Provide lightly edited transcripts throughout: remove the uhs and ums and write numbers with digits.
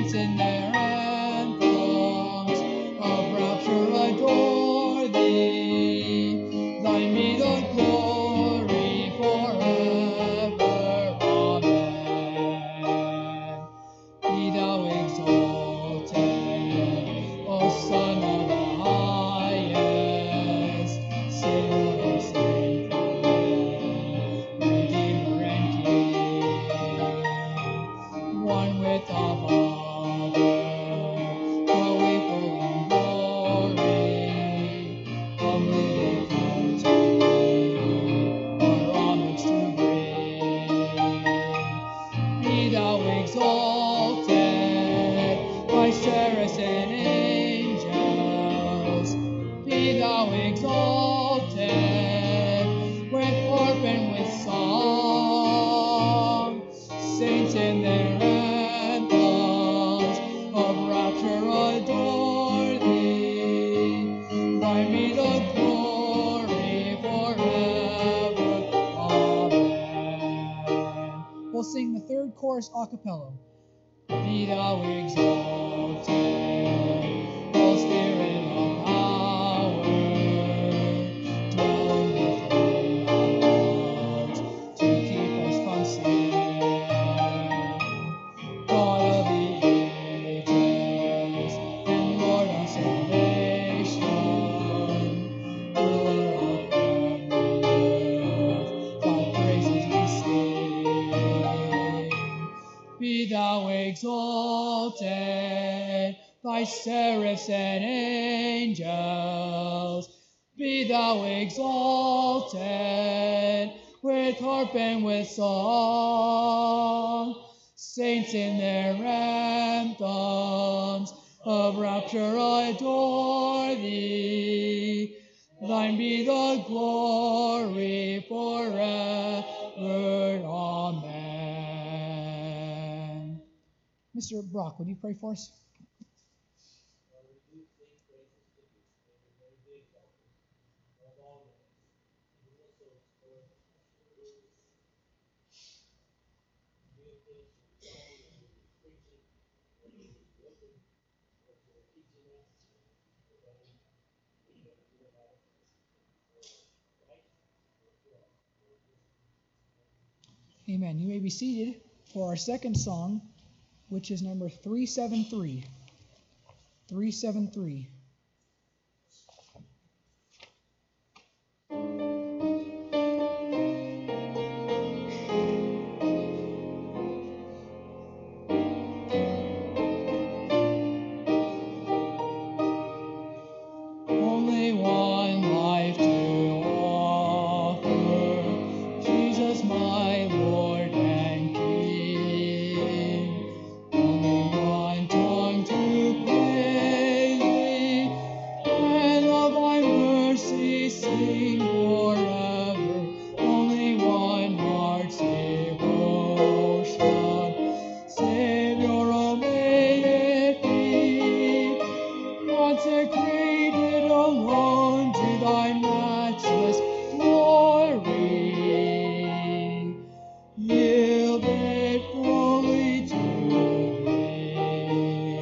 saints in their anthems of rapture adore thee. Thine be the glory forever. Amen. Be thou exalted, O Son of the highest, Savior and Saint, Redeemer and King, one with the Father, co-equal in glory, humbly they come to thee, our homage to bring. Be thou exalted by seraphs and angels. Be thou exalted with harp and with song. Saints in their anthems of rapture adore thee. Thine be the glory forever. Amen. We'll sing the third chorus a cappella. Be thou exalted, O Spirit of power, dwelling within our hearts to keep us from sin. God of the ages and Lord of salvation, ruler of heaven and earth, thy praises we sing. Be thou exalted by seraphs and angels. Be thou exalted with harp and with song. Saints in their anthems of rapture adore thee. Thine be the glory forever. Amen. Mr. Brock, would you pray for us? Amen. You may be seated for our second song, which is number 373. 373. Only one life to offer, Jesus my Lord and King. Only one tongue to praise thee, and of thy mercy sing forever. Only one heart's devotion, Savior, oh may it be consecrated alone to thy matchless glory. Yielded fully to thee.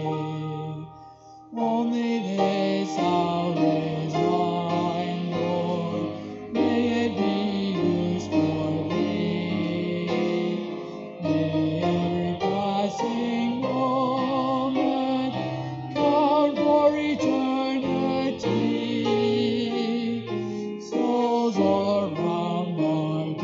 Only this hour is mine, Lord. May it be used for thee. May every passing moment count for eternity. Souls all around are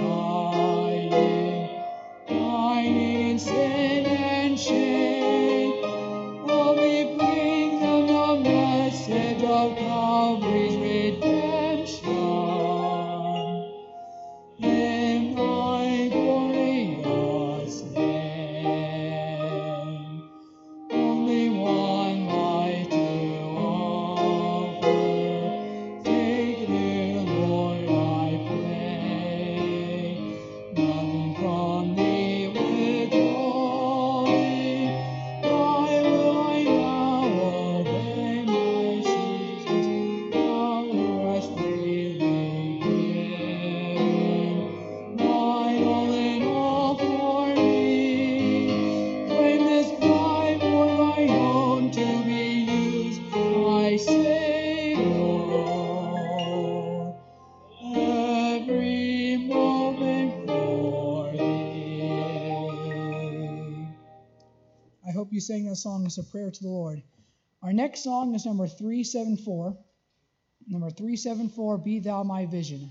you sang that song as a prayer to the Lord. Our next song is number 374. Number 374, Be Thou My Vision.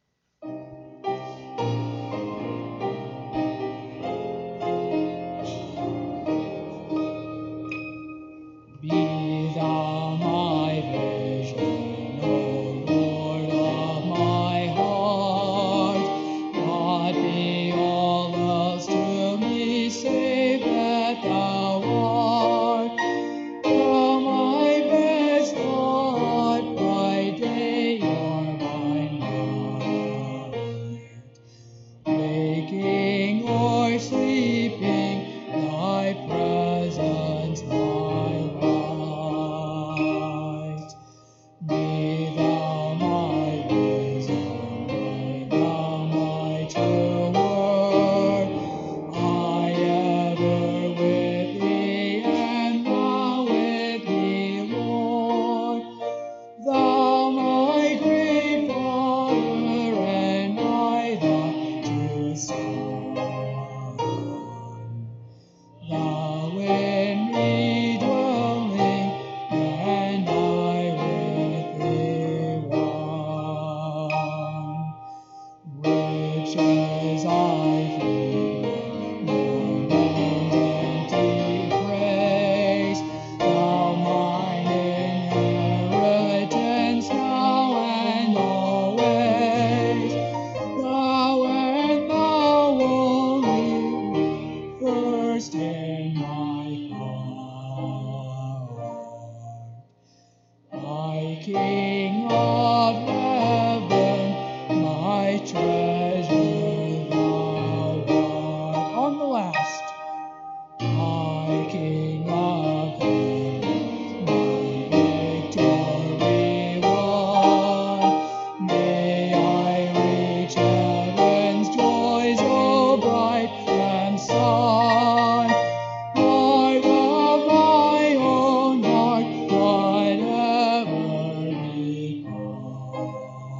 Be thou my vision, O Lord of my heart. God be all else to me, save that thou art. Thou my best thought by day or by night. Waking or sleeping, thy presence my light. Be thou my wisdom, be thou my true word. I ever with thee, and thou with me, Lord. Thou my great Father, and I thy true Son. Thou in me dwelling, and I with thee one. Riches I heap, no man's empty praise. Thou mine inheritance, now and always. Thou and thou only, first in my heart. My King of heaven, my treasure thou art. On the last. My King of heaven, my victory won. May I reach heaven's joys, O bright and sun. Light of my own heart, whatever become,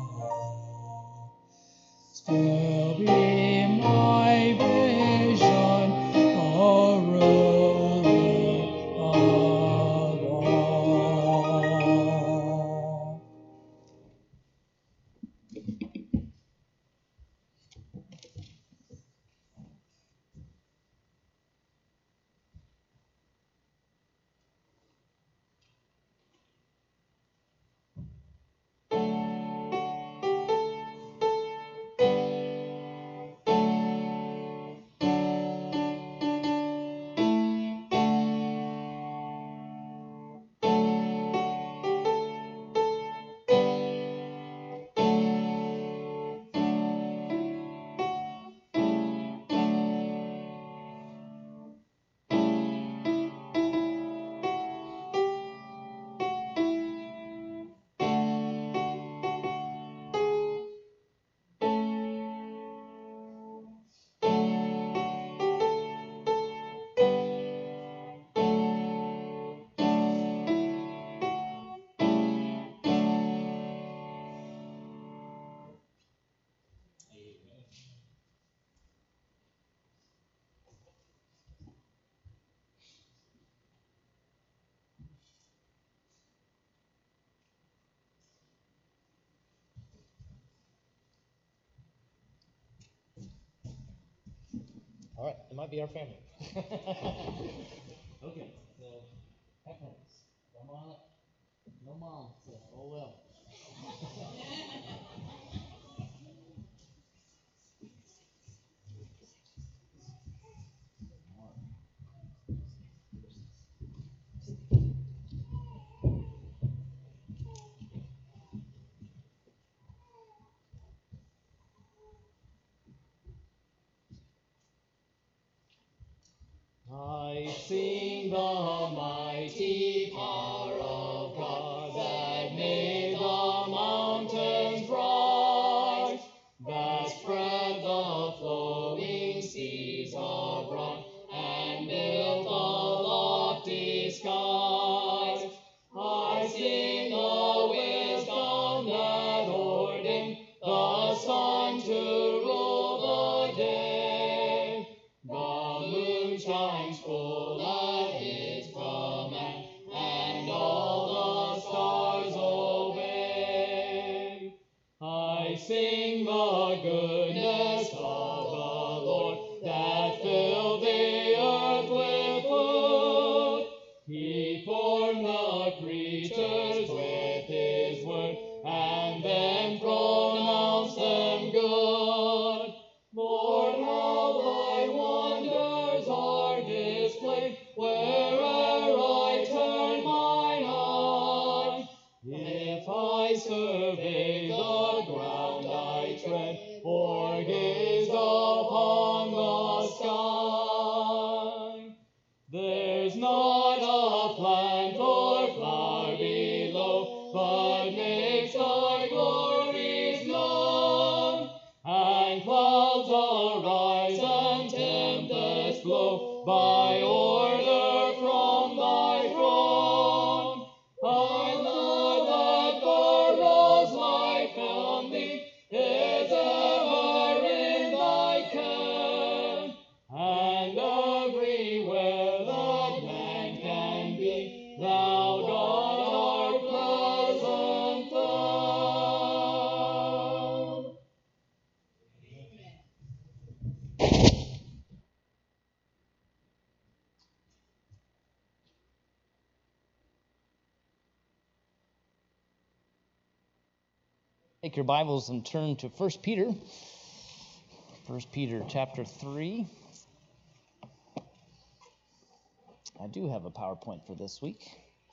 still be my vision, O ruler of all. All right, it might be our family. Okay, so headphones. Come on up. No mom, so oh well. I sing the mighty power of God that made the mountains rise, that spread the flowing seas abroad, and built the lofty skies. I sing the wisdom that ordained the sun to rule the day. The moon shines full at the goodness of the Lord, that filled the earth with food. He formed the creatures with his word, and then pronounced them good. Lord, how thy wonders are displayed where'er I turn mine eye. If I survey the ground I tread, or gaze upon the sky, there's not a plant or flower below, but makes thy glories known. And clouds arise and tempests blow by order from thy throne. I know that the rose life from thee is ever in thy care, and everywhere that man can be, thou God art present found. Take your Bibles and turn to 1 Peter. 1 Peter chapter 3. I do have a PowerPoint for this week.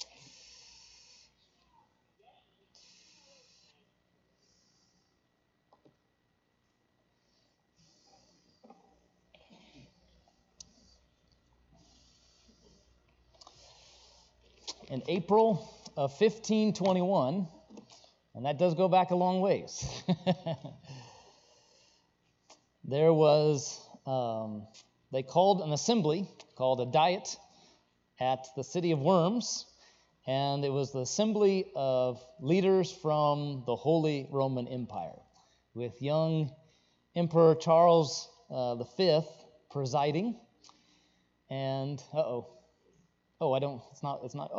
In April of 1521, and that does go back a long ways, there was, they called an assembly, called a diet, at the city of Worms, and it was the assembly of leaders from the Holy Roman Empire, with young Emperor Charles V presiding, and, it's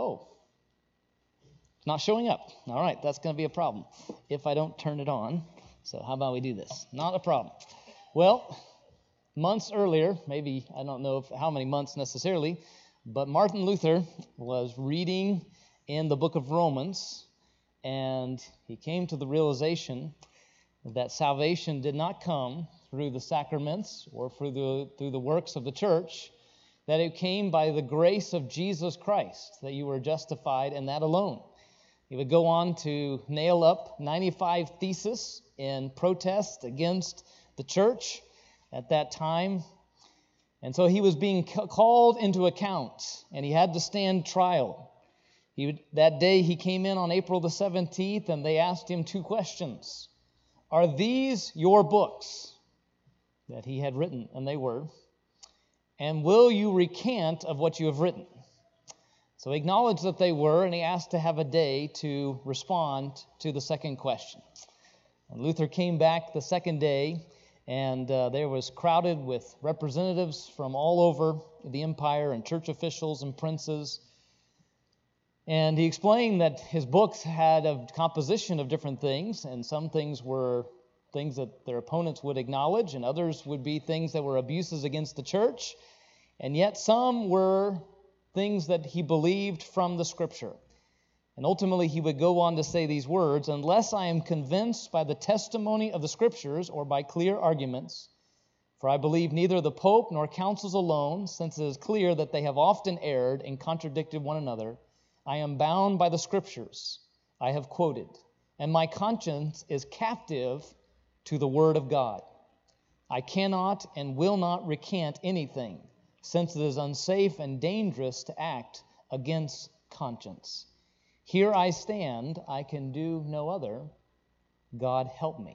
not showing up. All right, that's going to be a problem if I don't turn it on. So how about we do this? Not a problem. Well, months earlier, maybe, I don't know how many months necessarily, but Martin Luther was reading in the book of Romans, and he came to the realization that salvation did not come through the sacraments or through the works of the church, that it came by the grace of Jesus Christ, that you were justified, and that alone. He would go on to nail up 95 theses in protest against the church at that time. And so he was being called into account, and he had to stand trial. That day he came in on April the 17th, and they asked him two questions. Are these your books that he had written? And they were. And will you recant of what you have written? So he acknowledged that they were, and he asked to have a day to respond to the second question. And Luther came back the second day, and there was crowded with representatives from all over the empire and church officials and princes. And he explained that his books had a composition of different things, and some things were things that their opponents would acknowledge, and others would be things that were abuses against the church, and yet some were things that he believed from the Scripture. And ultimately he would go on to say these words, unless I am convinced by the testimony of the Scriptures or by clear arguments, for I believe neither the Pope nor councils alone, since it is clear that they have often erred and contradicted one another, I am bound by the Scriptures I have quoted, and my conscience is captive to the Word of God. I cannot and will not recant anything, since it is unsafe and dangerous to act against conscience. Here I stand, I can do no other. God help me.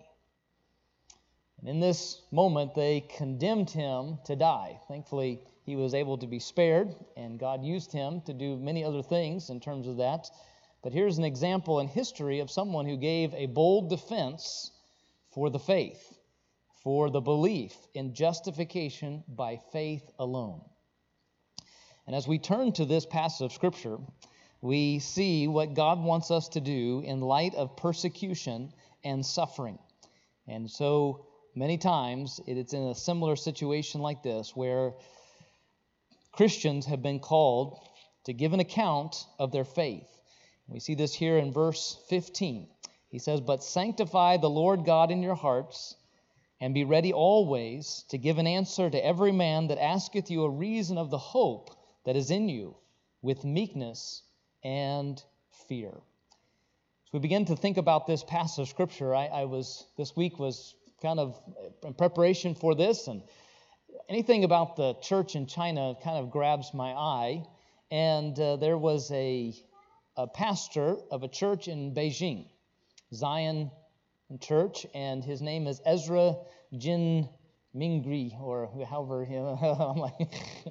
And in this moment, they condemned him to die. Thankfully, he was able to be spared, and God used him to do many other things in terms of that. But here's an example in history of someone who gave a bold defense for the faith, for the belief in justification by faith alone. And as we turn to this passage of Scripture, we see what God wants us to do in light of persecution and suffering. And so many times it's in a similar situation like this where Christians have been called to give an account of their faith. We see this here in verse 15. He says, "But sanctify the Lord God in your hearts, and be ready always to give an answer to every man that asketh you a reason of the hope that is in you, with meekness and fear." As we begin to think about this passage of Scripture, this week was kind of in preparation for this, and anything about the church in China kind of grabs my eye. And there was a pastor of a church in Beijing, Zion Church, and his name is Ezra Jin Mingri, or however, I'm like,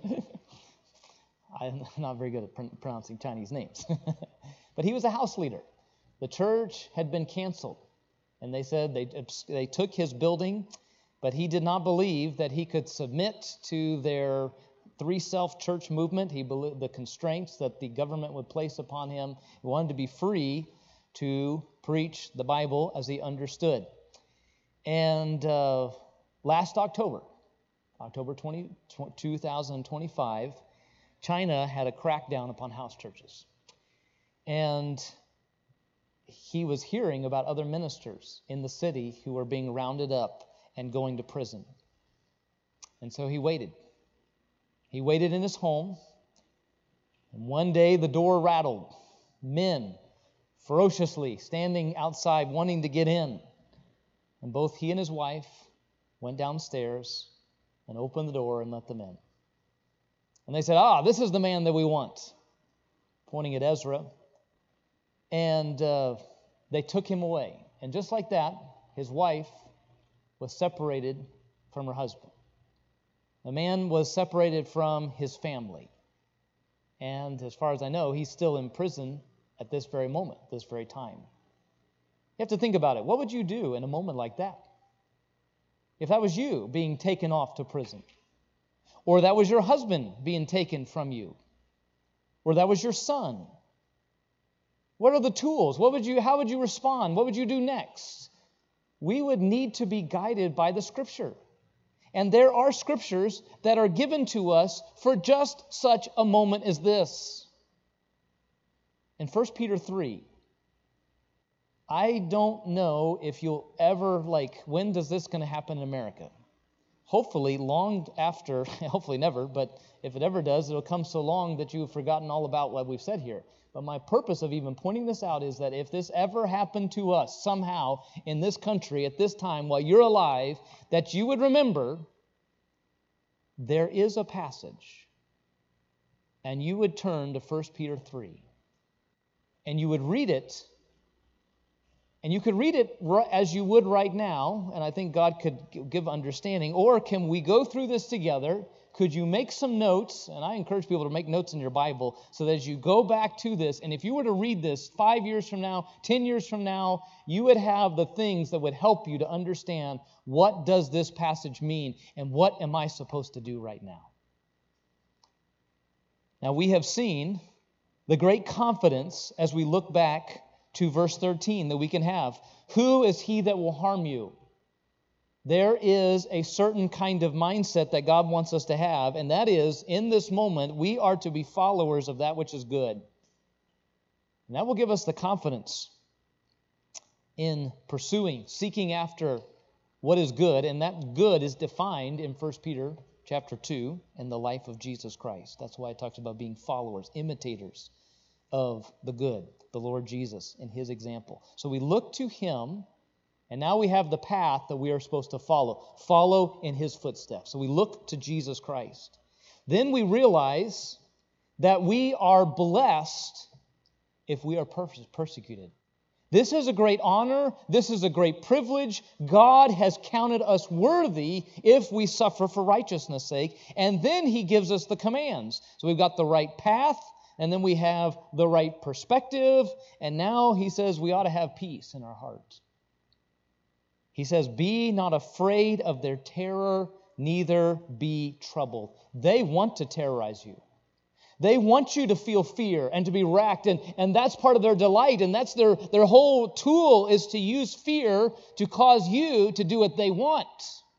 I'm not very good at pronouncing Chinese names. But he was a house leader. The church had been canceled, and they said they took his building, but he did not believe that he could submit to their three-self church movement. He believed the constraints that the government would place upon him. He wanted to be free to preach the Bible as he understood. And last October 2025, China had a crackdown upon house churches. And he was hearing about other ministers in the city who were being rounded up and going to prison. And so he waited. He waited in his home, and one day the door rattled. Men ferociously standing outside wanting to get in. And both he and his wife went downstairs and opened the door and let them in. And they said, "This is the man that we want," pointing at Ezra. And they took him away. And just like that, his wife was separated from her husband. The man was separated from his family. And as far as I know, he's still in prison at this very moment, this very time. You have to think about it. What would you do in a moment like that? If that was you being taken off to prison, or that was your husband being taken from you, or that was your son, what are the tools? How would you respond? What would you do next? We would need to be guided by the Scripture. And there are Scriptures that are given to us for just such a moment as this. In 1 Peter 3, I don't know if you'll ever, when does this going to happen in America? Hopefully long after, hopefully never, but if it ever does, it'll come so long that you've forgotten all about what we've said here. But my purpose of even pointing this out is that if this ever happened to us somehow in this country at this time while you're alive, that you would remember there is a passage, and you would turn to 1 Peter 3, and you would read it, and you could read it as you would right now, and I think God could give understanding. Or can we go through this together? Could you make some notes? And I encourage people to make notes in your Bible so that as you go back to this, and if you were to read this 5 years from now, 10 years from now, you would have the things that would help you to understand what does this passage mean and what am I supposed to do right now. Now we have seen the great confidence as we look back to verse 13 that we can have. Who is he that will harm you? There is a certain kind of mindset that God wants us to have, and that is, in this moment, we are to be followers of that which is good. And that will give us the confidence in pursuing, seeking after what is good, and that good is defined in 1 Peter chapter 2 in the life of Jesus Christ. That's why it talks about being followers, imitators of the good, the Lord Jesus, and his example. So we look to him. And now we have the path that we are supposed to follow in his footsteps. So we look to Jesus Christ. Then we realize that we are blessed if we are persecuted. This is a great honor. This is a great privilege. God has counted us worthy if we suffer for righteousness' sake. And then he gives us the commands. So we've got the right path, and then we have the right perspective. And now he says we ought to have peace in our hearts. He says, "Be not afraid of their terror, neither be troubled." They want to terrorize you. They want you to feel fear and to be racked, and that's part of their delight, and that's their whole tool is to use fear to cause you to do what they want.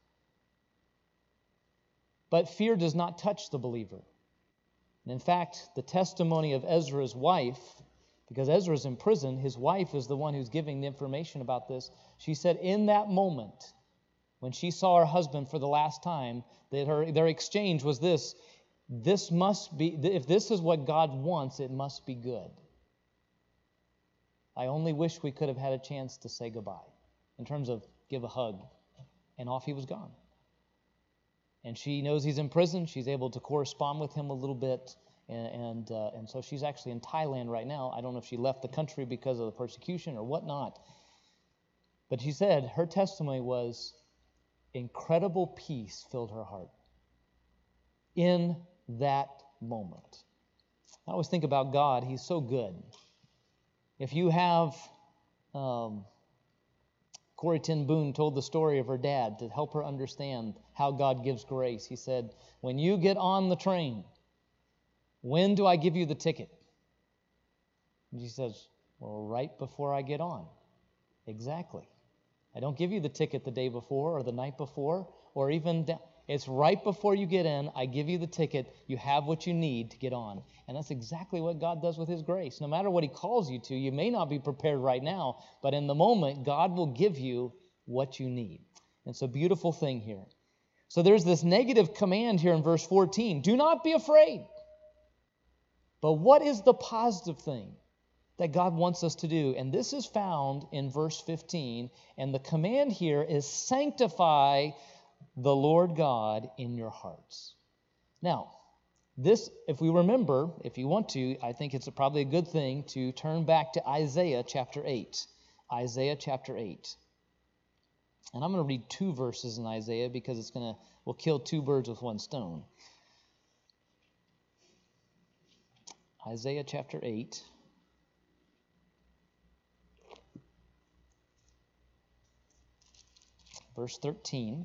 But fear does not touch the believer. And in fact, the testimony of Ezra's wife, because Ezra's in prison, his wife is the one who's giving the information about this. She said in that moment, when she saw her husband for the last time, that their exchange was this: this must be, if this is what God wants, it must be good. I only wish we could have had a chance to say goodbye, in terms of give a hug. And off he was gone. And she knows he's in prison. She's able to correspond with him a little bit. And so she's actually in Thailand right now. I don't know if she left the country because of the persecution or whatnot. But she said her testimony was incredible peace filled her heart in that moment. I always think about God. He's so good. If you have... Corrie ten Boom told the story of her dad to help her understand how God gives grace. He said, when you get on the train, when do I give you the ticket? And she says, well, right before I get on. Exactly. I don't give you the ticket the day before or the night before or even it's right before you get in. I give you the ticket. You have what you need to get on. And that's exactly what God does with His grace. No matter what He calls you to, you may not be prepared right now, but in the moment, God will give you what you need. And it's a beautiful thing here. So there's this negative command here in verse 14. Do not be afraid. But what is the positive thing that God wants us to do? And this is found in verse 15. And the command here is sanctify the Lord God in your hearts. Now, this, if we remember, if you want to, I think it's probably a good thing to turn back to Isaiah chapter 8. Isaiah chapter 8. And I'm going to read 2 verses in Isaiah because we'll kill 2 birds with 1 stone. Isaiah chapter 8. Verse 13.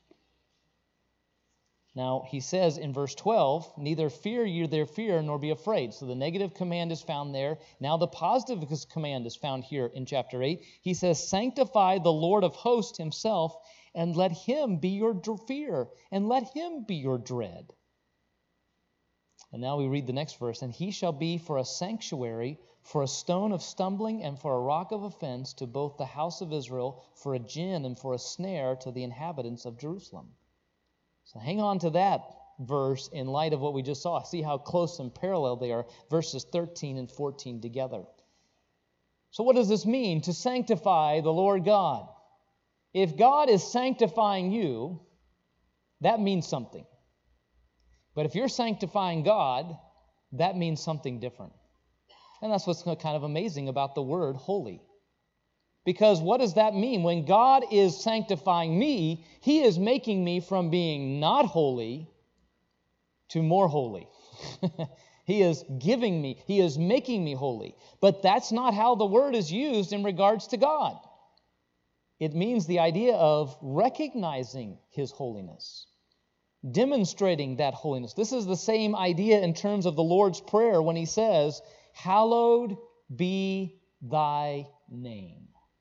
Now, he says in verse 12, neither fear you their fear nor be afraid. So the negative command is found there. Now the positive command is found here in chapter 8. He says, sanctify the Lord of hosts Himself, and let Him be your fear, and let Him be your dread. And now we read the next verse. And He shall be for a sanctuary, for a stone of stumbling, and for a rock of offense to both the house of Israel, for a gin and for a snare to the inhabitants of Jerusalem. So hang on to that verse in light of what we just saw. See how close and parallel they are, verses 13 and 14 together. So what does this mean, to sanctify the Lord God? If God is sanctifying you, that means something. But if you're sanctifying God, that means something different. And that's what's kind of amazing about the word holy. Because what does that mean? When God is sanctifying me, He is making me from being not holy to more holy. He is giving me, He is making me holy. But that's not how the word is used in regards to God. It means the idea of recognizing His holiness, demonstrating that holiness. This is the same idea in terms of the Lord's Prayer when He says, hallowed be thy name.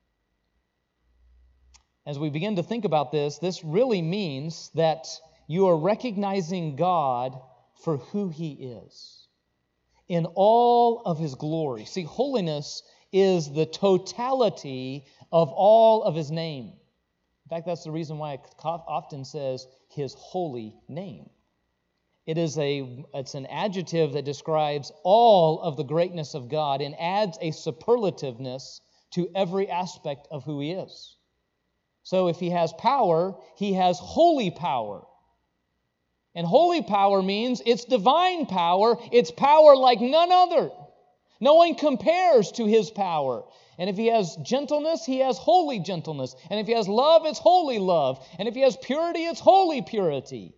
As we begin to think about this, this really means that you are recognizing God for who He is in all of His glory. See, holiness is the totality of all of His name. In fact, that's the reason why it often says His holy name. It's an adjective that describes all of the greatness of God and adds a superlativeness to every aspect of who He is. So if He has power, He has holy power. And holy power means it's divine power. It's power like none other. No one compares to His power. And if He has gentleness, He has holy gentleness. And if He has love, it's holy love. And if He has purity, it's holy purity.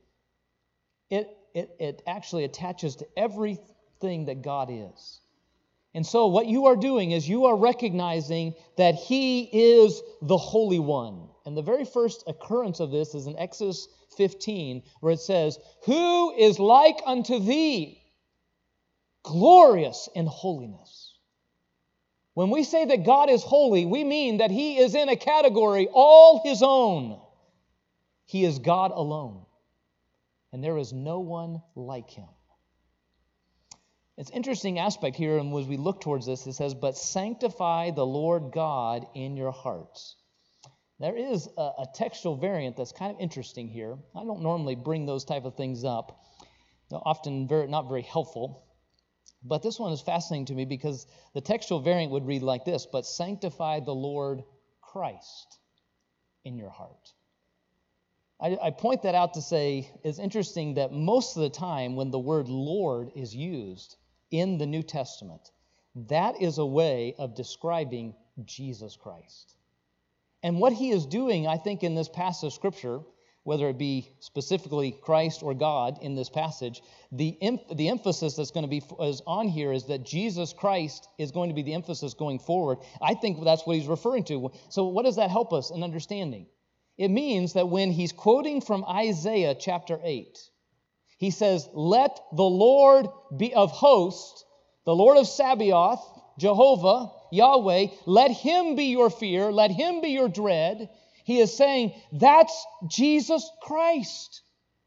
It actually attaches to everything that God is. And so what you are doing is you are recognizing that He is the Holy One. And the very first occurrence of this is in Exodus 15, where it says, who is like unto thee, glorious in holiness. When we say that God is holy, we mean that He is in a category all His own. He is God alone, and there is no one like Him. It's an interesting aspect here, and as we look towards this, it says, but sanctify the Lord God in your hearts. There is a textual variant that's kind of interesting here. I don't normally bring those type of things up. They're often not very helpful. But this one is fascinating to me because the textual variant would read like this, but sanctify the Lord Christ in your heart. I point that out to say it's interesting that most of the time when the word Lord is used in the New Testament, that is a way of describing Jesus Christ. And what he is doing, I think, in this passage of Scripture, whether it be specifically Christ or God in this passage, the emphasis that's going to be is on here is that Jesus Christ is going to be the emphasis going forward. I think that's what he's referring to. So what does that help us in understanding? It means that when he's quoting from Isaiah chapter 8, he says, let the Lord be of hosts, the Lord of Sabaoth, Jehovah, Yahweh, let him be your fear, let him be your dread. He is saying, that's Jesus Christ.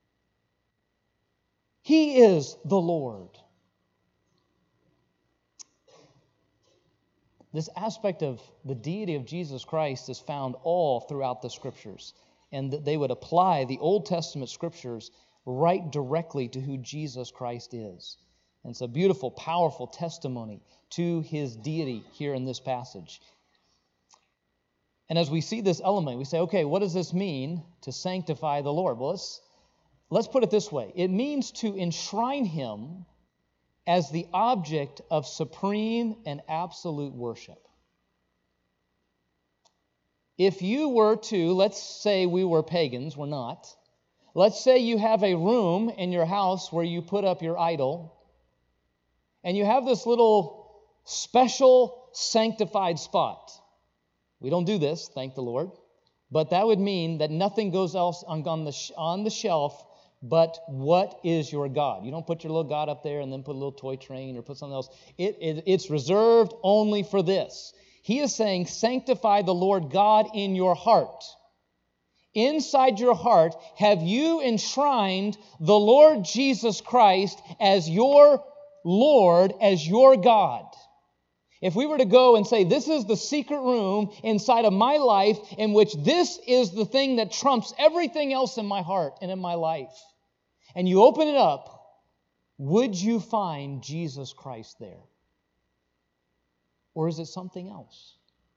He is the Lord. This aspect of the deity of Jesus Christ is found all throughout the Scriptures. And they would apply the Old Testament Scriptures right directly to who Jesus Christ is. And it's a beautiful, powerful testimony to his deity here in this passage. And as we see this element, we say, okay, what does this mean to sanctify the Lord? Well, let's put it this way. It means to enshrine him as the object of supreme and absolute worship. If you were to, let's say we were pagans, we're not. Let's say you have a room in your house where you put up your idol, and you have this little special sanctified spot. We don't do this, thank the Lord, but that would mean that nothing goes else on the shelf but what is your God. You don't put your little God up there and then put a little toy train or put something else. It's reserved only for this. He is saying, sanctify the Lord God in your heart. Inside your heart, have you enshrined the Lord Jesus Christ as your Lord, as your God? If we were to go and say, this is the secret room inside of my life in which this is the thing that trumps everything else in my heart and in my life, and you open it up, would you find Jesus Christ there? Or is it something else?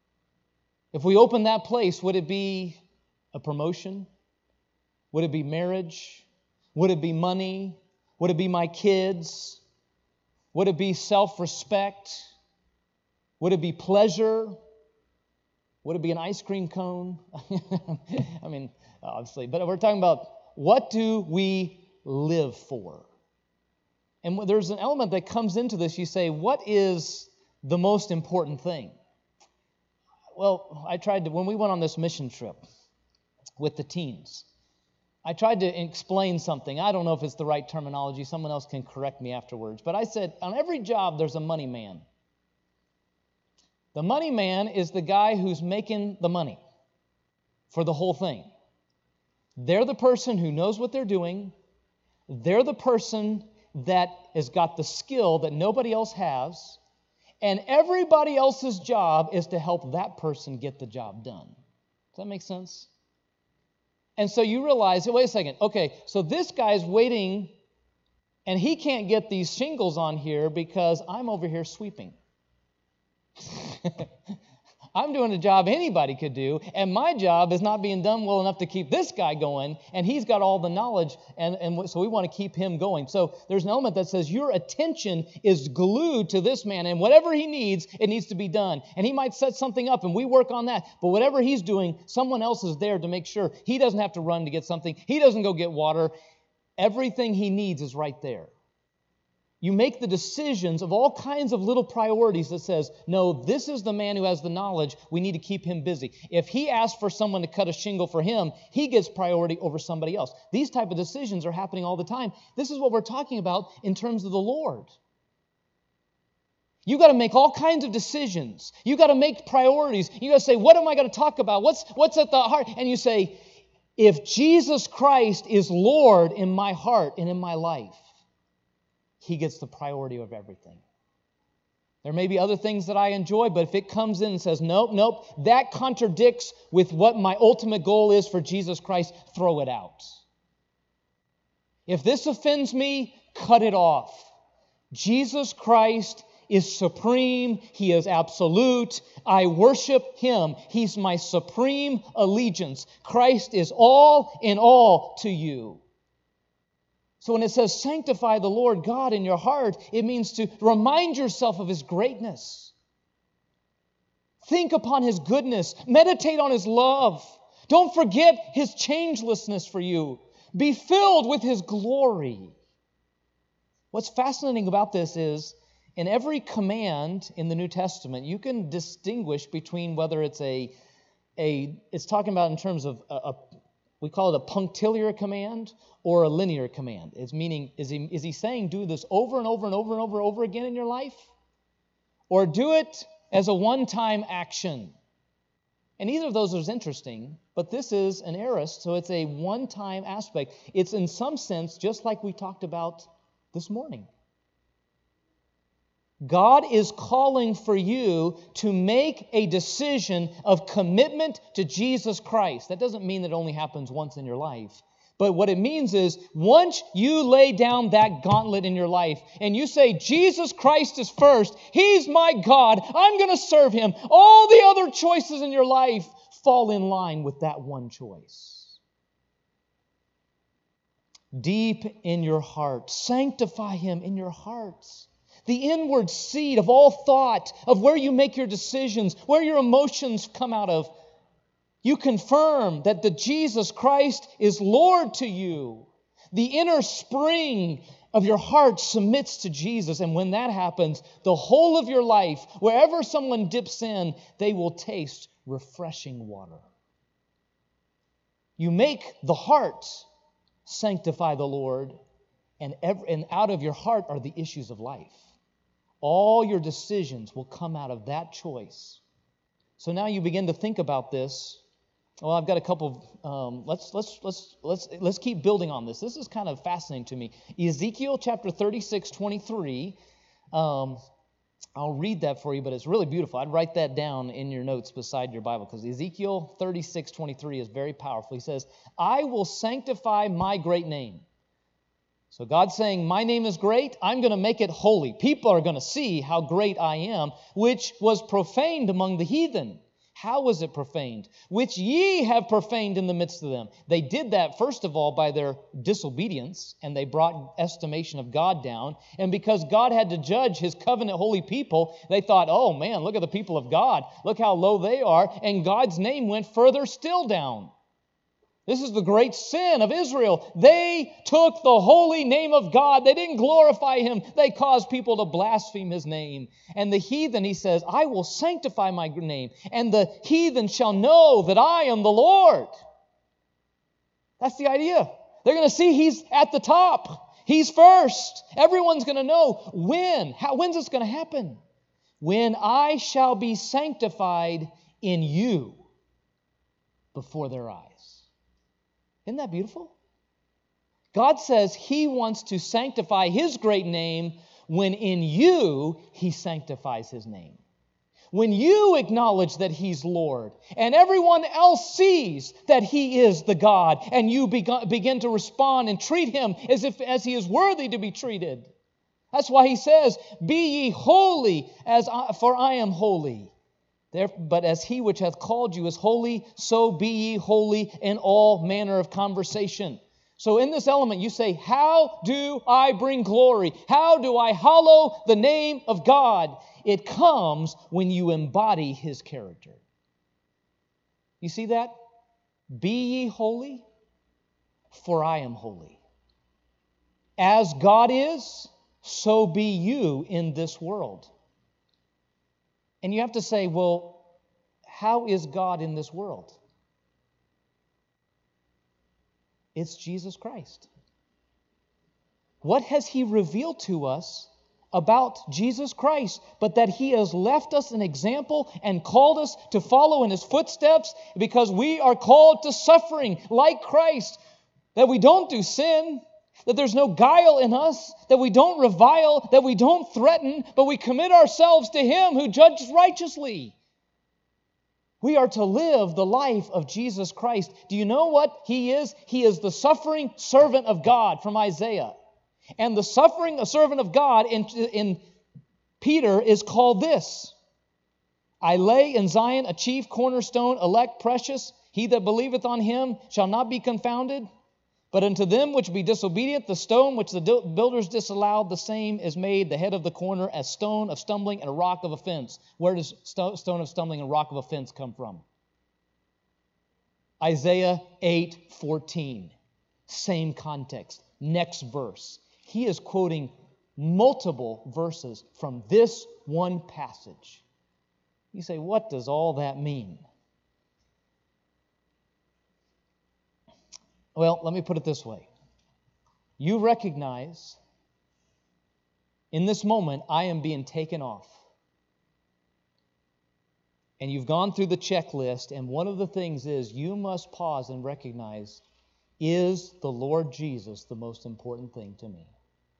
If we open that place, would it be a promotion? Would it be marriage? Would it be money? Would it be my kids? Would it be self-respect? Would it be pleasure? Would it be an ice cream cone? I mean, obviously, but we're talking about what do we live for? And there's an element that comes into this. You say, what is the most important thing? Well, when we went on this mission trip with the teens, I tried to explain something. I don't know if it's the right terminology. Someone else can correct me afterwards. But I said, on every job, there's a money man. The money man is the guy who's making the money for the whole thing. They're the person who knows what they're doing. They're the person that has got the skill that nobody else has. And everybody else's job is to help that person get the job done. Does that make sense? And so you realize, wait a second, okay, so this guy's waiting and he can't get these shingles on here because I'm over here sweeping. I'm doing a job anybody could do, and my job is not being done well enough to keep this guy going, and he's got all the knowledge, and so we want to keep him going. So there's an element that says your attention is glued to this man, and whatever he needs, it needs to be done. And he might set something up, and we work on that, but whatever he's doing, someone else is there to make sure he doesn't have to run to get something. He doesn't go get water. Everything he needs is right there. You make the decisions of all kinds of little priorities that says, no, this is the man who has the knowledge. We need to keep him busy. If he asks for someone to cut a shingle for him, he gets priority over somebody else. These type of decisions are happening all the time. This is what we're talking about in terms of the Lord. You got to make all kinds of decisions. You got to make priorities. You got to say, what am I going to talk about? What's at the heart? And you say, if Jesus Christ is Lord in my heart and in my life, He gets the priority of everything. There may be other things that I enjoy, but if it comes in and says, nope, that contradicts with what my ultimate goal is for Jesus Christ, throw it out. If this offends me, cut it off. Jesus Christ is supreme. He is absolute. I worship Him. He's my supreme allegiance. Christ is all in all to you. So when it says sanctify the Lord God in your heart, it means to remind yourself of His greatness. Think upon His goodness. Meditate on His love. Don't forget His changelessness for you. Be filled with His glory. What's fascinating about this is, in every command in the New Testament, you can distinguish between whether it's it's talking about in terms of we call it a punctiliar command or a linear command. It's meaning, is he saying do this over and over and over and over again in your life? Or do it as a one-time action? And either of those is interesting, but this is an aorist, so it's a one-time aspect. It's in some sense just like we talked about this morning. God is calling for you to make a decision of commitment to Jesus Christ. That doesn't mean that it only happens once in your life. But what it means is, once you lay down that gauntlet in your life and you say, Jesus Christ is first, He's my God, I'm going to serve Him, all the other choices in your life fall in line with that one choice. Deep in your heart, sanctify Him in your hearts. The inward seat of all thought, of where you make your decisions, where your emotions come out of. You confirm that the Jesus Christ is Lord to you. The inner spring of your heart submits to Jesus. And when that happens, the whole of your life, wherever someone dips in, they will taste refreshing water. You make the heart sanctify the Lord, and out of your heart are the issues of life. All your decisions will come out of that choice. So now you begin to think about this. Well, I've got a couple of, let's keep building on this. This is kind of fascinating to me. Ezekiel chapter 36:23. I'll read that for you, but it's really beautiful. I'd write that down in your notes beside your Bible, because Ezekiel 36:23 is very powerful. He says, I will sanctify my great name. So God's saying, my name is great, I'm going to make it holy. People are going to see how great I am, which was profaned among the heathen. How was it profaned? Which ye have profaned in the midst of them. They did that, first of all, by their disobedience, and they brought estimation of God down. And because God had to judge His covenant holy people, they thought, oh man, look at the people of God. Look how low they are. And God's name went further still down. This is the great sin of Israel. They took the holy name of God. They didn't glorify Him. They caused people to blaspheme His name. And the heathen, He says, I will sanctify my name, and the heathen shall know that I am the Lord. That's the idea. They're going to see He's at the top. He's first. Everyone's going to know when. When's this going to happen? When I shall be sanctified in you before their eyes. Isn't that beautiful? God says He wants to sanctify His great name when in you He sanctifies His name. When you acknowledge that He's Lord and everyone else sees that He is the God, and you begin to respond and treat Him as He is worthy to be treated. That's why He says, be ye holy for I am holy. But as He which hath called you is holy, so be ye holy in all manner of conversation. So in this element, you say, how do I bring glory? How do I hallow the name of God? It comes when you embody His character. You see that? Be ye holy, for I am holy. As God is, so be you in this world. And you have to say, well, how is God in this world? It's Jesus Christ. What has He revealed to us about Jesus Christ, but that He has left us an example and called us to follow in His footsteps, because we are called to suffering like Christ, that we don't do sin, that there's no guile in us, that we don't revile, that we don't threaten, but we commit ourselves to Him who judges righteously. We are to live the life of Jesus Christ. Do you know what He is? He is the suffering servant of God from Isaiah. And the suffering servant of God in Peter is called this: I lay in Zion a chief cornerstone, elect, precious. He that believeth on Him shall not be confounded. But unto them which be disobedient, the stone which the builders disallowed, the same is made the head of the corner, as stone of stumbling and a rock of offense. Where does stone of stumbling and rock of offense come from? Isaiah 8:14. Same context. Next verse. He is quoting multiple verses from this one passage. You say, what does all that mean? Well, let me put it this way. You recognize in this moment I am being taken off. And you've gone through the checklist, and one of the things is you must pause and recognize, is the Lord Jesus the most important thing to me?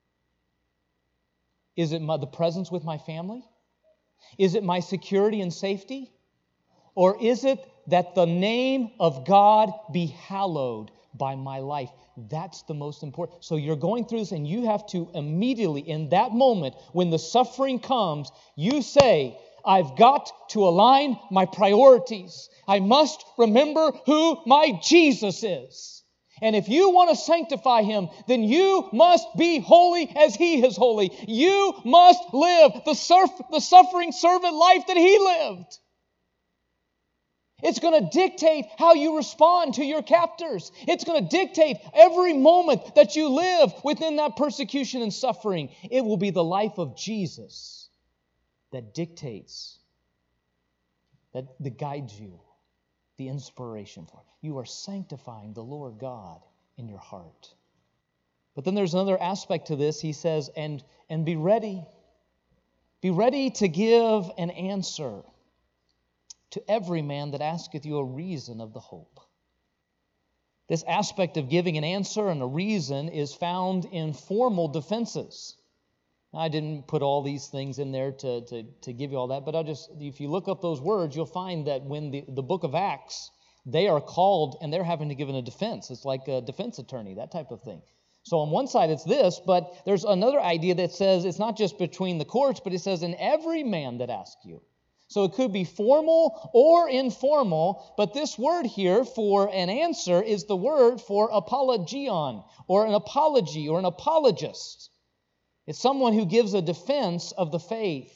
Is it the presence with my family? Is it my security and safety? Or is it that the name of God be hallowed by my life? That's the most important. So you're going through this, and you have to immediately, in that moment, when the suffering comes, you say, I've got to align my priorities. I must remember who my Jesus is. And if you want to sanctify Him, then you must be holy as He is holy. You must live the suffering servant life that He lived. It's going to dictate how you respond to your captors. It's going to dictate every moment that you live within that persecution and suffering. It will be the life of Jesus that dictates, that guides you, the inspiration for it. You are sanctifying the Lord God in your heart. But then there's another aspect to this. He says, and be ready. Be ready to give an answer to every man that asketh you a reason of the hope. This aspect of giving an answer and a reason is found in formal defenses. I didn't put all these things in there to give you all that, but if you look up those words, you'll find that when the book of Acts, they are called and they're having to give a defense. It's like a defense attorney, that type of thing. So on one side it's this, but there's another idea that says it's not just between the courts, but it says in every man that asks you. So it could be formal or informal, but this word here for an answer is the word for apologion, or an apology, or an apologist. It's someone who gives a defense of the faith.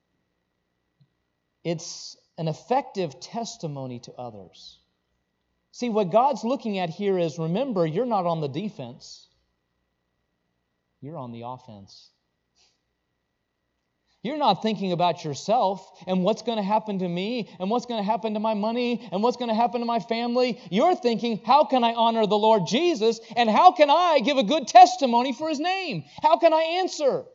It's an effective testimony to others. See, what God's looking at here is, remember, you're not on the defense. You're on the offense. You're not thinking about yourself and what's going to happen to me and what's going to happen to my money and what's going to happen to my family. You're thinking, how can I honor the Lord Jesus, and how can I give a good testimony for His name? How can I answer?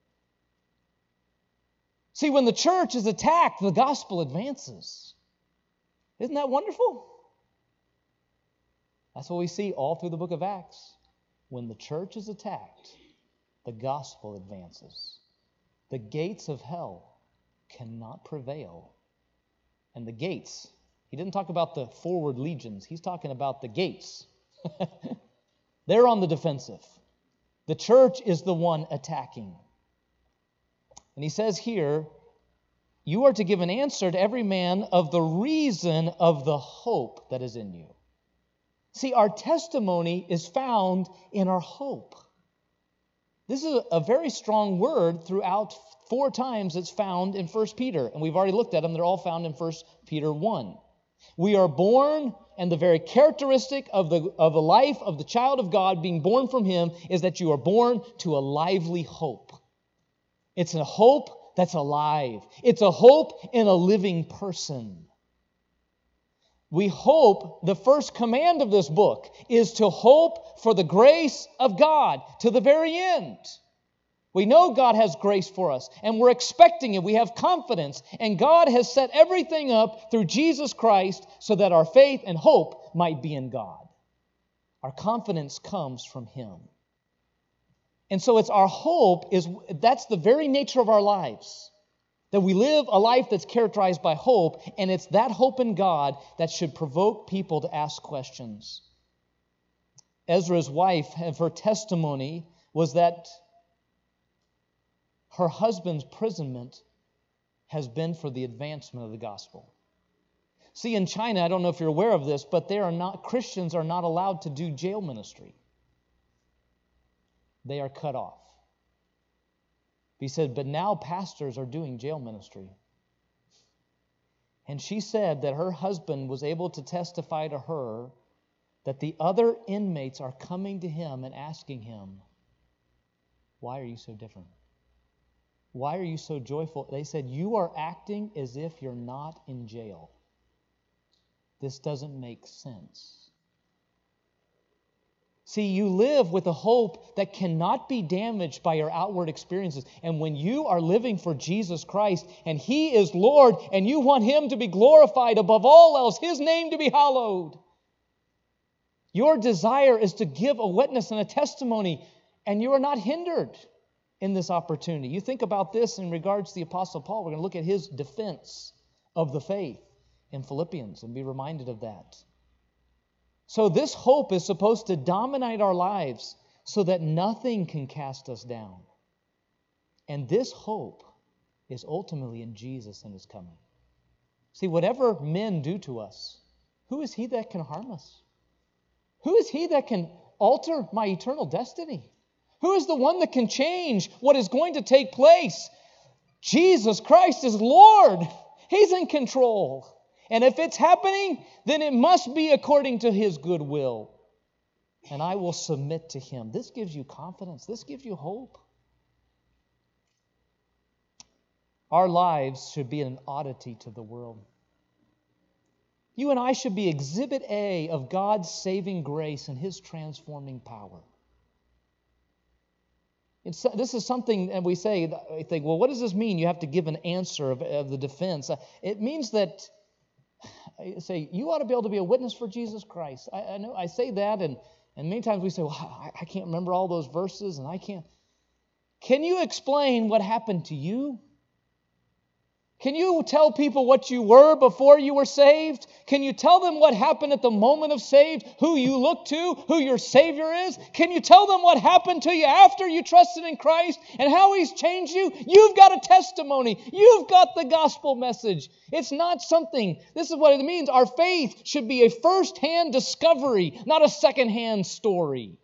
See, when the church is attacked, the gospel advances. Isn't that wonderful? That's what we see all through the book of Acts. When the church is attacked, the gospel advances. The gates of hell cannot prevail. And the gates, he didn't talk about the forward legions. He's talking about the gates. They're on the defensive. The church is the one attacking. And he says here, you are to give an answer to every man of the reason of the hope that is in you. See, our testimony is found in our hope. This is a very strong word throughout 4 times it's found in 1 Peter. And we've already looked at them. They're all found in 1 Peter 1. We are born, and the very characteristic of the life of the child of God being born from Him is that you are born to a lively hope. It's a hope that's alive. It's a hope in a living person. We hope, the first command of this book is to hope for the grace of God to the very end. We know God has grace for us, and we're expecting it. We have confidence, and God has set everything up through Jesus Christ so that our faith and hope might be in God. Our confidence comes from Him. And so it's our hope, that's the very nature of our lives. That we live a life that's characterized by hope, and it's that hope in God that should provoke people to ask questions. Ezra's wife, her testimony was that her husband's imprisonment has been for the advancement of the gospel. See, in China, I don't know if you're aware of this, but Christians are not allowed to do jail ministry. They are cut off. He said, but now pastors are doing jail ministry. And she said that her husband was able to testify to her that the other inmates are coming to him and asking him, why are you so different? Why are you so joyful? They said, you are acting as if you're not in jail. This doesn't make sense. See, you live with a hope that cannot be damaged by your outward experiences. And when you are living for Jesus Christ and He is Lord and you want Him to be glorified above all else, His name to be hallowed, your desire is to give a witness and a testimony, and you are not hindered in this opportunity. You think about this in regards to the Apostle Paul. We're going to look at his defense of the faith in Philippians and be reminded of that. So this hope is supposed to dominate our lives so that nothing can cast us down. And this hope is ultimately in Jesus and His coming. See, whatever men do to us, who is He that can harm us? Who is He that can alter my eternal destiny? Who is the one that can change what is going to take place? Jesus Christ is Lord. He's in control. And if it's happening, then it must be according to His good will. And I will submit to Him. This gives you confidence. This gives you hope. Our lives should be an oddity to the world. You and I should be exhibit A of God's saving grace and His transforming power. This is something that we say, I think, well, what does this mean? You have to give an answer of the defense. It means that I say, you ought to be able to be a witness for Jesus Christ. I know I say that, and many times we say, well, I can't remember all those verses, and I can't. Can you explain what happened to you? Can you tell people what you were before you were saved? Can you tell them what happened at the moment of saved, who you look to, who your Savior is? Can you tell them what happened to you after you trusted in Christ and how He's changed you? You've got a testimony. You've got the gospel message. It's not something, this is what it means. Our faith should be a first-hand discovery, not a second-hand story.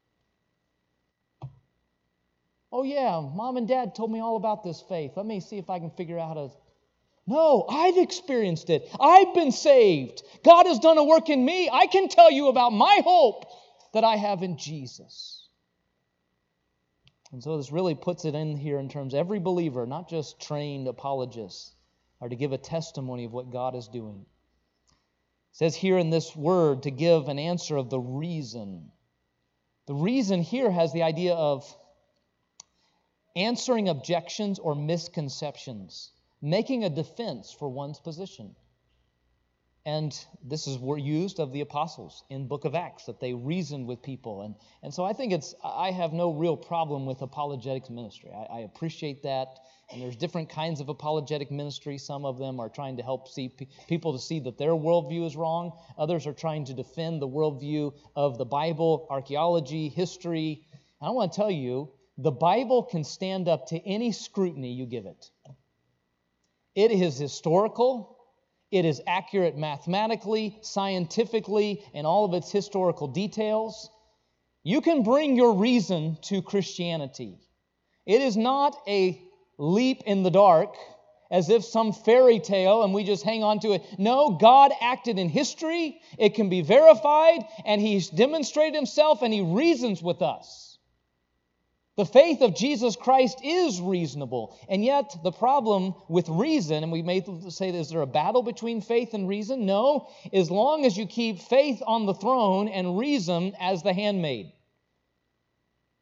Oh yeah, Mom and Dad told me all about this faith. Let me see if I can figure out how to... No, I've experienced it. I've been saved. God has done a work in me. I can tell you about my hope that I have in Jesus. And so this really puts it in here in terms of every believer, not just trained apologists, are to give a testimony of what God is doing. It says here in this word to give an answer of the reason. The reason here has the idea of answering objections or misconceptions, making a defense for one's position. And this is used of the apostles in Book of Acts, that they reasoned with people. And so I think I have no real problem with apologetics ministry. I appreciate that. And there's different kinds of apologetic ministry. Some of them are trying to help people to see that their worldview is wrong. Others are trying to defend the worldview of the Bible, archaeology, history. And I want to tell you, the Bible can stand up to any scrutiny you give it. It is historical. It is accurate mathematically, scientifically, and all of its historical details. You can bring your reason to Christianity. It is not a leap in the dark, as if some fairy tale and we just hang on to it. No, God acted in history. It can be verified, and He's demonstrated Himself, and He reasons with us. The faith of Jesus Christ is reasonable. And yet the problem with reason, and we may say, is there a battle between faith and reason? No, as long as you keep faith on the throne and reason as the handmaid.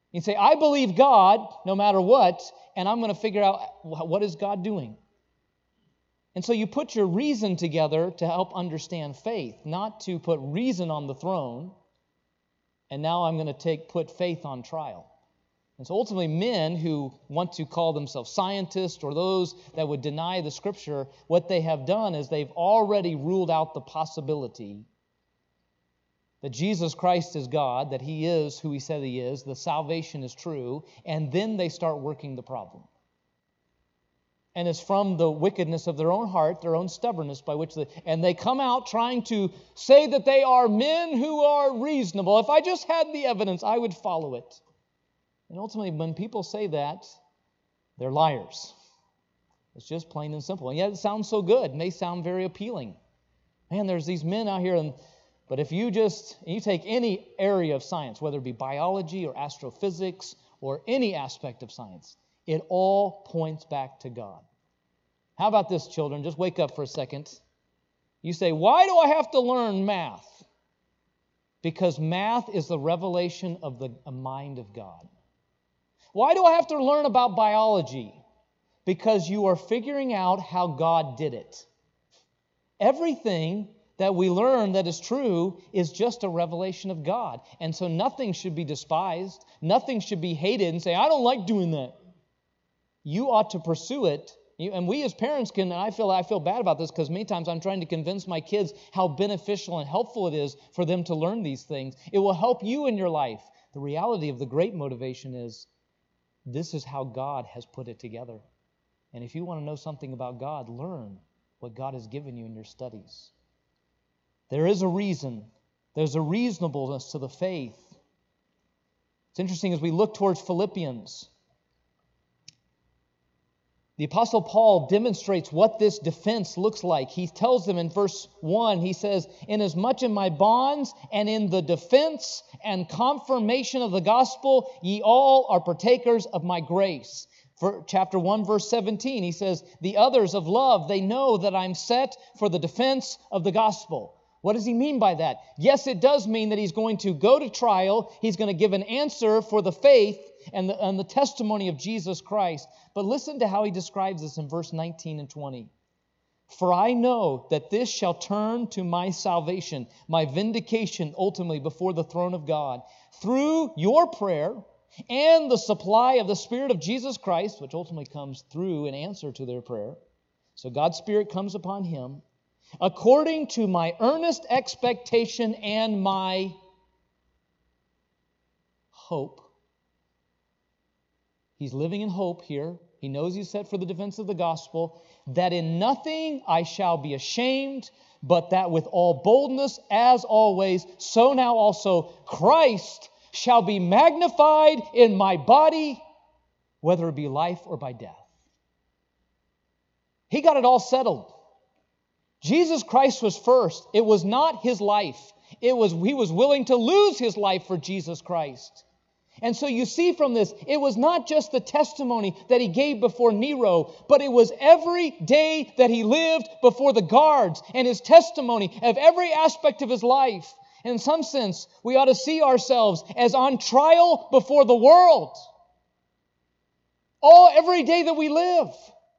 You say, I believe God no matter what, and I'm going to figure out what is God doing. And so you put your reason together to help understand faith, not to put reason on the throne, and now I'm going to put faith on trial. And so ultimately, men who want to call themselves scientists or those that would deny the Scripture, what they have done is they've already ruled out the possibility that Jesus Christ is God, that He is who He said He is, the salvation is true, and then they start working the problem. And it's from the wickedness of their own heart, their own stubbornness by which and they come out trying to say that they are men who are reasonable. If I just had the evidence, I would follow it. And ultimately, when people say that, they're liars. It's just plain and simple. And yet it sounds so good, and they sound very appealing. Man, there's these men out here, but if you take any area of science, whether it be biology or astrophysics or any aspect of science, it all points back to God. How about this, children? Just wake up for a second. You say, why do I have to learn math? Because math is the revelation of the mind of God. Why do I have to learn about biology? Because you are figuring out how God did it. Everything that we learn that is true is just a revelation of God. And so nothing should be despised. Nothing should be hated and say, I don't like doing that. You ought to pursue it. And we as parents can, and I feel bad about this because many times I'm trying to convince my kids how beneficial and helpful it is for them to learn these things. It will help you in your life. The reality of the great motivation is this is how God has put it together. And if you want to know something about God, learn what God has given you in your studies. There is a reason. There's a reasonableness to the faith. It's interesting as we look towards Philippians. The Apostle Paul demonstrates what this defense looks like. He tells them in verse 1, he says, inasmuch in my bonds and in the defense and confirmation of the gospel, ye all are partakers of my grace. For chapter 1, verse 17, he says, the others of love, they know that I'm set for the defense of the gospel. What does he mean by that? Yes, it does mean that he's going to go to trial. He's going to give an answer for the faith and the testimony of Jesus Christ. But listen to how he describes this in verse 19 and 20. For I know that this shall turn to my salvation, my vindication ultimately before the throne of God, through your prayer and the supply of the Spirit of Jesus Christ, which ultimately comes through an answer to their prayer. So God's Spirit comes upon him, according to my earnest expectation and my hope. He's living in hope here. He knows he's set for the defense of the gospel, that in nothing I shall be ashamed, but that with all boldness, as always, so now also Christ shall be magnified in my body, whether it be life or by death. He got it all settled. Jesus Christ was first. It was not his life. He was willing to lose his life for Jesus Christ. And so you see from this, it was not just the testimony that he gave before Nero, but it was every day that he lived before the guards and his testimony of every aspect of his life. And in some sense, we ought to see ourselves as on trial before the world. Every day that we live.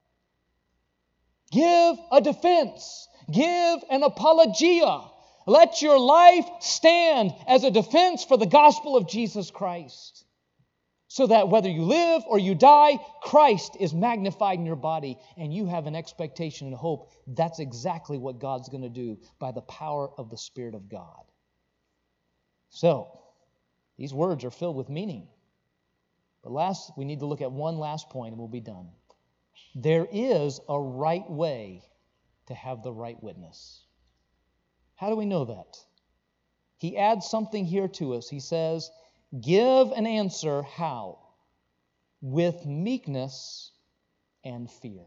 Give a defense. Give an apologia. Let your life stand as a defense for the gospel of Jesus Christ. So that whether you live or you die, Christ is magnified in your body and you have an expectation and hope. That's exactly what God's going to do by the power of the Spirit of God. So, these words are filled with meaning. But we need to look at one last point and we'll be done. There is a right way to have the right witness. How do we know that? He adds something here to us. He says, give an answer how? With meekness and fear.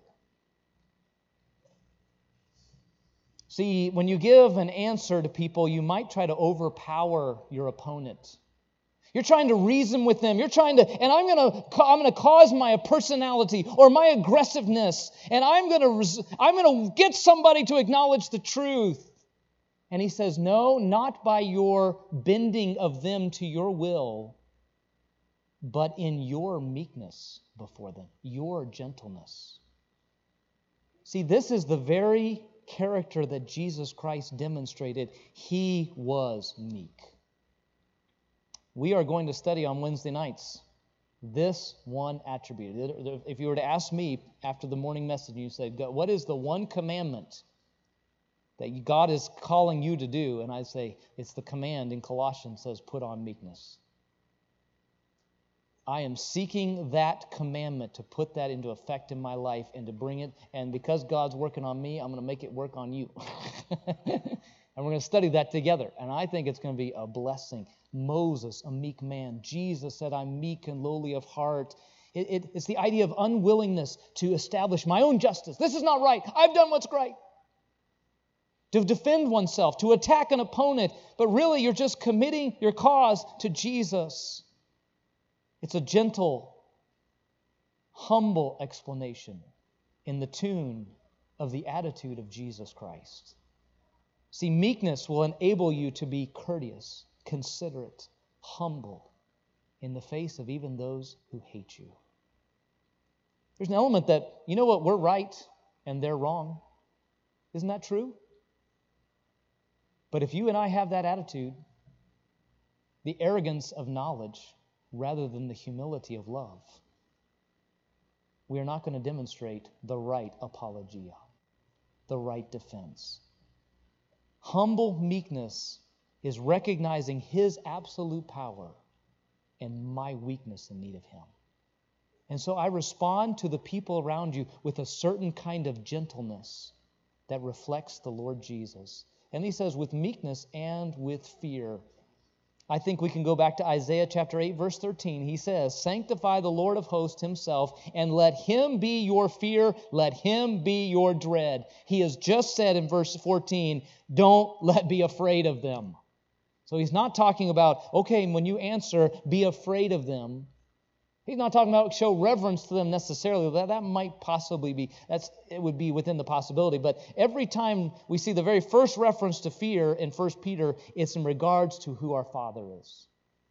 See, when you give an answer to people, you might try to overpower your opponent. You're trying to reason with them. And I'm going to cause my personality or my aggressiveness, and I'm going to get somebody to acknowledge the truth. And he says, no, not by your bending of them to your will, but in your meekness before them, your gentleness. See, this is the very character that Jesus Christ demonstrated. He was meek. We are going to study on Wednesday nights this one attribute. If you were to ask me after the morning message, you said, what is the one commandment that God is calling you to do? And I say, it's the command in Colossians says, put on meekness. I am seeking that commandment to put that into effect in my life and to bring it. And because God's working on me, I'm going to make it work on you. And we're going to study that together. And I think it's going to be a blessing. Moses, a meek man. Jesus said, I'm meek and lowly of heart. It's the idea of unwillingness to establish my own justice. This is not right. I've done what's right. To defend oneself, to attack an opponent. But really, you're just committing your cause to Jesus. It's a gentle, humble explanation in the tune of the attitude of Jesus Christ. See, meekness will enable you to be courteous, considerate, humble in the face of even those who hate you. There's an element that, you know what, we're right and they're wrong. Isn't that true? But if you and I have that attitude, the arrogance of knowledge, rather than the humility of love, we are not going to demonstrate the right apologia, the right defense. Humble meekness is recognizing His absolute power and my weakness in need of Him. And so I respond to the people around you with a certain kind of gentleness that reflects the Lord Jesus. And He says, with meekness and with fear. I think we can go back to Isaiah chapter 8, verse 13. He says, sanctify the Lord of hosts Himself, and let Him be your fear, let Him be your dread. He has just said in verse 14, don't be afraid of them. So He's not talking about, okay, when you answer, be afraid of them. He's not talking about show reverence to them necessarily. That might possibly be, it would be within the possibility. But every time we see the very first reference to fear in 1 Peter, it's in regards to who our Father is.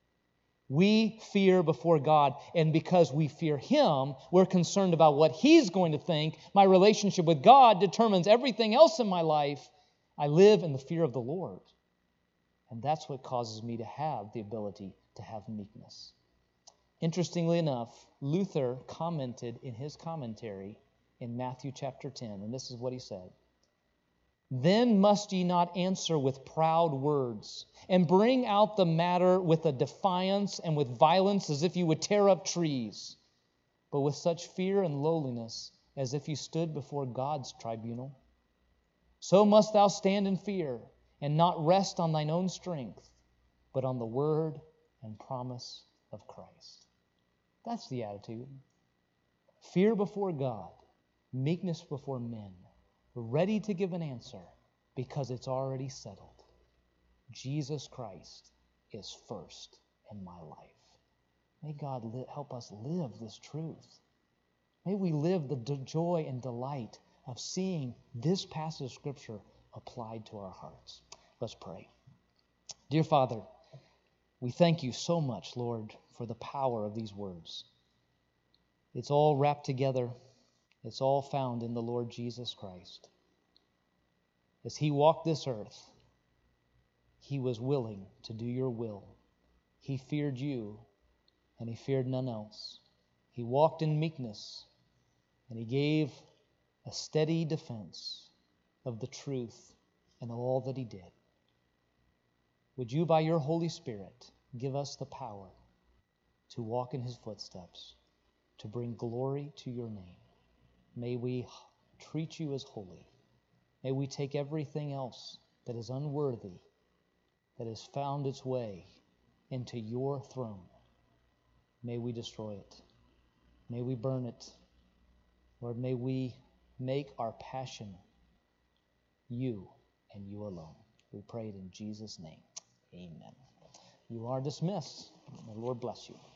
We fear before God, and because we fear Him, we're concerned about what He's going to think. My relationship with God determines everything else in my life. I live in the fear of the Lord. And that's what causes me to have the ability to have meekness. Interestingly enough, Luther commented in his commentary in Matthew chapter 10, and this is what he said. Then must ye not answer with proud words, and bring out the matter with a defiance and with violence as if you would tear up trees, but with such fear and lowliness as if you stood before God's tribunal. So must thou stand in fear, and not rest on thine own strength, but on the word and promise of Christ. That's the attitude. Fear before God, meekness before men, ready to give an answer because it's already settled. Jesus Christ is first in my life. May God help us live this truth. May we live the joy and delight of seeing this passage of Scripture applied to our hearts. Let's pray. Dear Father, we thank you so much, Lord, for the power of these words. It's all wrapped together. It's all found in the Lord Jesus Christ. As He walked this earth, He was willing to do your will. He feared you, and He feared none else. He walked in meekness, and He gave a steady defense of the truth and all that He did. Would you, by your Holy Spirit, give us the power to walk in His footsteps, to bring glory to your name. May we treat you as holy. May we take everything else that is unworthy, that has found its way into your throne. May we destroy it. May we burn it. Lord, may we make our passion you and you alone. We pray it in Jesus' name. Amen. You are dismissed. May the Lord bless you.